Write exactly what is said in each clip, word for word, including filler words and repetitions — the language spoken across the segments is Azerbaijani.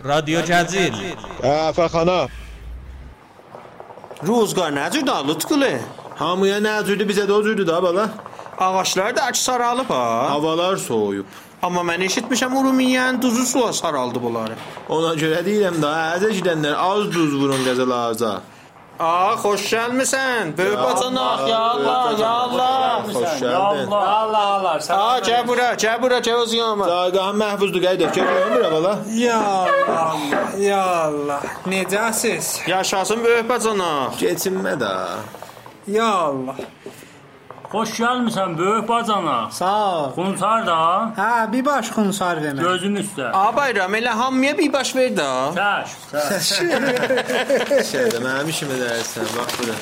رادیو جزیل Əfəxana. Ruzgar necədir da Lutqulu? Hamıya necədir bizə də o cürdür da bala. Ağaçlar da aç saralıb ha. Havalar soğuyub. Amma mən eşitmişəm Urumiyyənin duzu suya saraldı bunları. Ona görə deyirəm da, əzə gedənlər az duz vurun qəzələrə. Aa, xoş gəlmisən. Böyük bacanaq, ya Allah, ya Allah. Xoş gəldin. Allah Allah. Aa, gəl bura, gəl bura, gəl öz yanıma. Dayqahın məhfuzdur qayda. Gəl bura bala. Ya Allah, ya Allah. Necəsiz? Yaşasın böyük bacanaq. Keçinmə də. Ya Allah. Hoş gəlmisən böyük bacana. Sağ ol. Qunsar da. Hə, bir baş qunsar vermə. Gözün üstə. Aa, bayram elə hamıya bir baş ver da. Təş, təş. Şeydə mənim işimə dərsən, bax bura.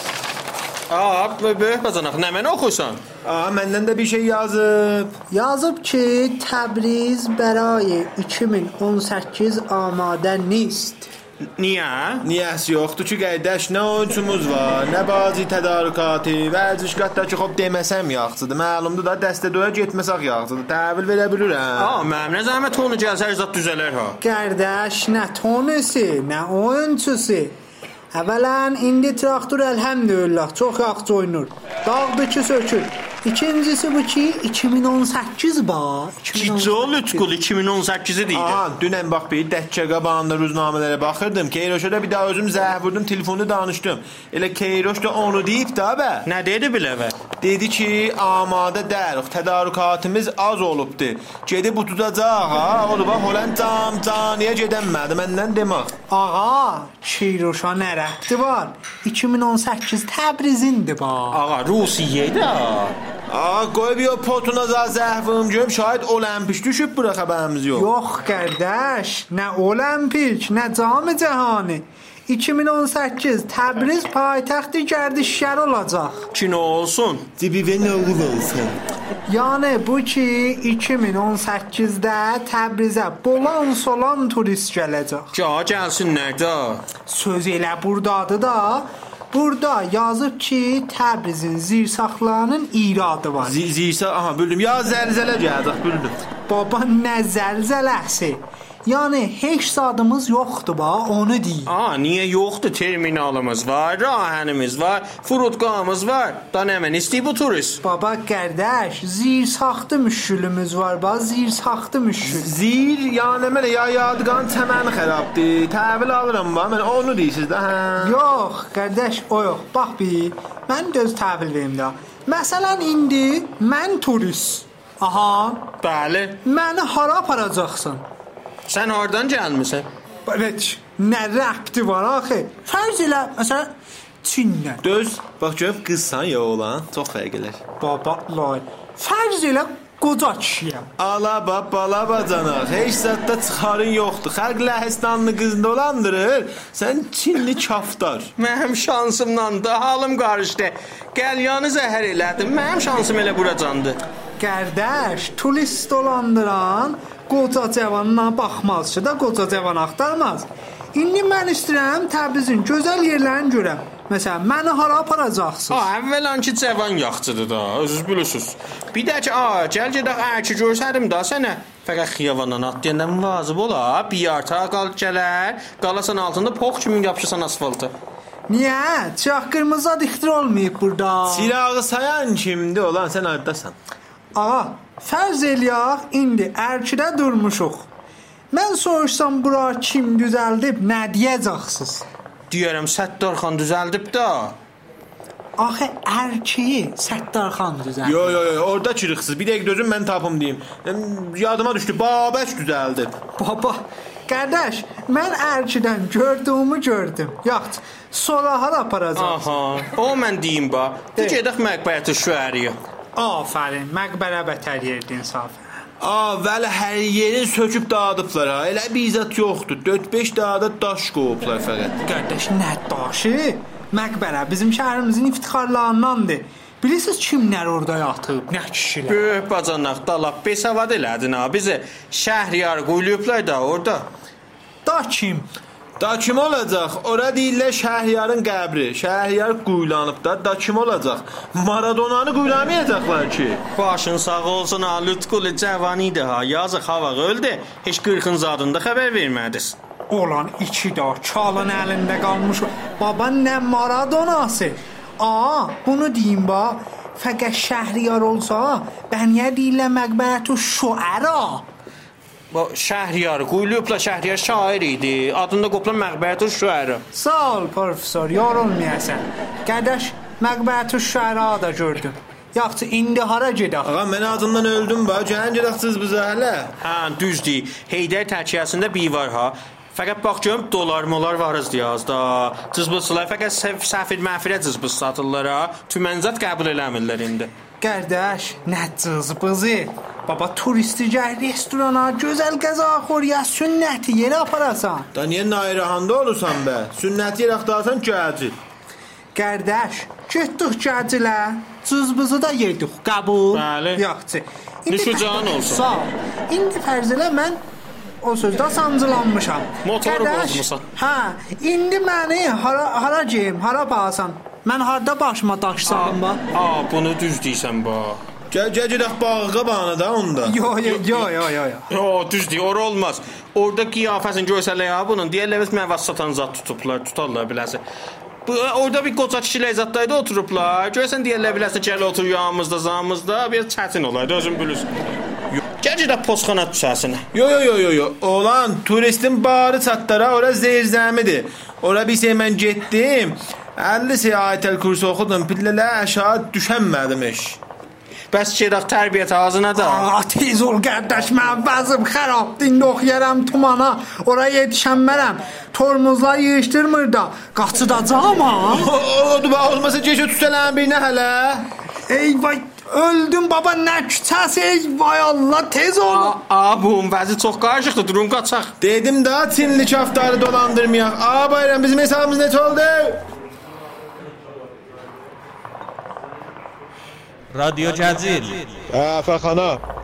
Aa, böyük bacanaq, nə mən oxuysan? Aa, məndən də bir şey yazıb. Yazıb ki, Təbriz برای iki min on səkkiz amadə نیست. Niyə? Niyəsi yoxdur ki, qardaş, nə oyuncumuz var, nə bazı tədarükatı, vərzişgahda ki, xop deməsəm yaxşıdır. Məlumdur da, dəstədoya getməsək yaxşıdır. Təhvil verə bilirəm. Aa, mənim nə zəhmət onu gəlsər zat düzələr ha. Qardaş, nə tonisi, nə oyunçusu. Əvvələn, indi traktör elhamdülillah çox yaxşı oynur. Dağdır ki, sökür. İkincisi bu ki, iki min on səkkiz ba. Gicə Lutqulu iki min on səkkizi deyir. Aha, dünən bax bir dəkkə qabağında ruznamələrə baxırdım. Keyroşa da bir daha özüm zəh vurdum, telefonda danışdım. Elə Keyroş da onu deyib də bə. Nə dedi biləvə? Dedi ki, amadə dərik, tədarükatımız az olubdu. Gedib utudacaq ha, o da bax, olan cam caniyə gedənmədi, məndən demək. Ağa, Keyroşa nə rəbti var? iki min on səkkiz Təbrizindir ba. Ağa, Rusiyədə ha. Aa, qoy bir o potuna zəhvim görüm, şayad olimpik düşüb bura xəbərimiz yox. Yox qardaş, nə olimpik, nə cam cəhani. iki min on səkkiz Təbriz paytaxtı gərdişgər olacaq. Ki nə olsun? Dibivə nə olsun? Yəni bu ki, iki min on səkkizdə Təbrizə bolan solan turist gələcək. Ca gəlsinlər də. Söz elə burdadır da. Burada yazıb ki, Təbrizin zirsaxlarının iradı var. Zirsa, aha, bildim. Ya zəlzələ gəldik, bildim. Baba, nə zəlzələsi? Yəni, heç zadımız yoxdur ba, onu deyil. Aa, niyə yoxdur? Terminalımız var, rahənimiz var, furutqamız var. Da nə mən istəyib bu turist? Baba, qardaş, zirsaxtı müşkülümüz var ba, zirsaxtı müşkül. Zir, yəni mənə ya yadqan təməni xərabdır. Təhvil alıram ba, mən onu deyirsiniz də, hə? Yox, qardaş, o yox. Bax bir, mən göz təhvil verim da. Məsələn, indi mən turist. Aha. Bəli. Məni hara aparacaqsın? Sən hardan gəlmisən? Evet, nə rəbti var axı? Fərz elə, məsələn, Çindən. Döz, bax görüb qızsan ya oğlan, çox fərq elər. Baba, lay. Fərz elə qoca kişiyəm. Ala bab, bala bacanaq, heç zətdə çıxarın yoxdur. Xalq Ləhəstanlı qızını dolandırır, sən Çinli kaftar. Mənim şansımdan da halım qarışdı. Qəlyanı zəhər elədim, mənim şansım elə buracandı. Qardaş, turist dolandıran qoca cavanına baxmaz ki, da qoca cavan axtarmaz. İndi mən istəyirəm Təbrizin gözəl yerlərini görəm. Məsələn, məni hara aparacaqsınız? Ha, əvvələn ki, cavan yaxçıdır da, özünüz bilirsiniz. Bir də ki, a, gəl gedək ərki görsədim da sənə. Fəqət xiyavandan atlayandan vazib ola, bir yarta qal gələr, qalasan altında pox kimi yapışırsan asfaltı. Niyə? Çax qırmızı dixtir olmayıb burada. Sirağı sayan kimdir olan, sən addasan. Ağa, fərz eləyək, indi ərkidə durmuşuq. Mən soruşsam bura kim düzəldib, nə deyəcəksiniz? Deyərəm, Səttarxan düzəldib da. Axı, ərkiyi Səttarxan düzəldib. Yo, yo, yo, orada çırıqsız. Bir dəqiq dözün, mən tapım deyim. Yadıma düşdü, Babək düzəldib. Baba, qardaş, mən ərkidən gördüyümü gördüm. Yaxşı, sonra hara aparacaqsın? Aha, o mən deyim ba. De gedək məqbərət şüəriyə. Afərin, məqbərə bətər yerdin safə. Aa, vəli hər yerin söküb dağıdıblar ha. Elə bir izat yoxdur. dörd beş dağda daş qoyublar fəqət. Qardaş, nə daşı? Məqbərə bizim şəhərimizin iftixarlarındandır. Bilirsiniz kimlər orada yatıb? Nə kişilər? Böyük bacanaq dalab besavad elədin ha. Bizi şəhriyar qoyulublar da orada. Da kim? Da kim olacaq? Ora deyirlər Şəhriyarın qəbri. Şəhriyar quyulanıb da, da kim olacaq? Maradonanı quyulamayacaqlar ki. Başın sağ olsun ha, Lütqulu cavan idi ha. Yazıq hava öldü. Heç qırxın zadında xəbər vermədiniz. Olan iki də çalın əlində qalmış. Baba nə Maradonası? Aa, bunu deyim ba. Fəqət Şəhriyar olsa, bəniyə deyirlər məqbərətü şuəra. Bu Şəhriyar, quyulubla Şəhriyar şair idi. Adında qopla məqbərətü şuəra. Sağ ol professor, yorulmayasan. Qardaş, məqbərətü şuəra da gördüm. Yaxşı, indi hara gedək? Ağa, mən acından öldüm ba. Gəlin gedəksiniz bizə hələ. Hə, düzdür. Heydər tərkiyəsində bir var ha. Fəqət bax görüm dolar molar varız deyaz da. Cızbızçılar fəqət səfir məfirə cızbız satırlar ha. Tümənzat qəbul eləmirlər indi. Qardaş, nə cızbızı? Baba turisti gəl restorana, gözəl qəza xoriya, sünnəti yerə aparasan. Da niyə nayrahanda olursan bə? Sünnəti yer axtarsan gəlcil. Qardaş, getdik gəcilə, cızbızı da yedik, qəbul. Bəli. Yaxşı. Nüşucan olsun. Sağ ol. İndi fərz elə mən o sözdə sancılanmışam. Motoru Qardaş, bozmusan. Hə, indi məni hara, hara geyim, hara bağasan? Mən harda başıma daş salım ba? Aa, bunu düz deyirsən ba. Gəl, gəl gedək bağı qabağına da onda. Yo, yo, yo, yo, yo. Yo, düz deyir, ora olmaz. Orada qiyafəsini görsələr ya bunun, deyərlər biz məvaz satan zat tutublar, tutarlar biləsi. Bu, orada bir qoca kişi ləzzətdəydə oturublar. Görsən deyərlər biləsi gəl otur yanımızda, zamımızda, bir çətin olaydı, özün bilirsən. Gəl gedək postxana düşəsinə. Yo, yo, yo, yo, yo. Oğlan, turistin barı çatdara, ora zeyrzəmidir. Ora bir şey mən getdim. əlli şey ayətəl kursu oxudum, pillələr aşağı düşənmədimiş. Bəs gedək tərbiyyət ağzına da. Aa, tez ol qardaş, mən vəzim xərabdır, indi oxuyaram tumana, oraya yetişənmərəm. Tormozlar yığışdırmır da, qaçıdacam ha. Odur, olmasa keçə tüsələn birinə hələ. Ey vay, öldüm baba, nə küçəsi, ey vay Allah, tez ol. Aa, bunun vəzi çox qarışıqdır, durun qaçaq. Dedim daha Çinli kaftarı dolandırmayaq. Aa, bayram, bizim hesabımız net oldu? رادیو جزیل Hə, Fəxana.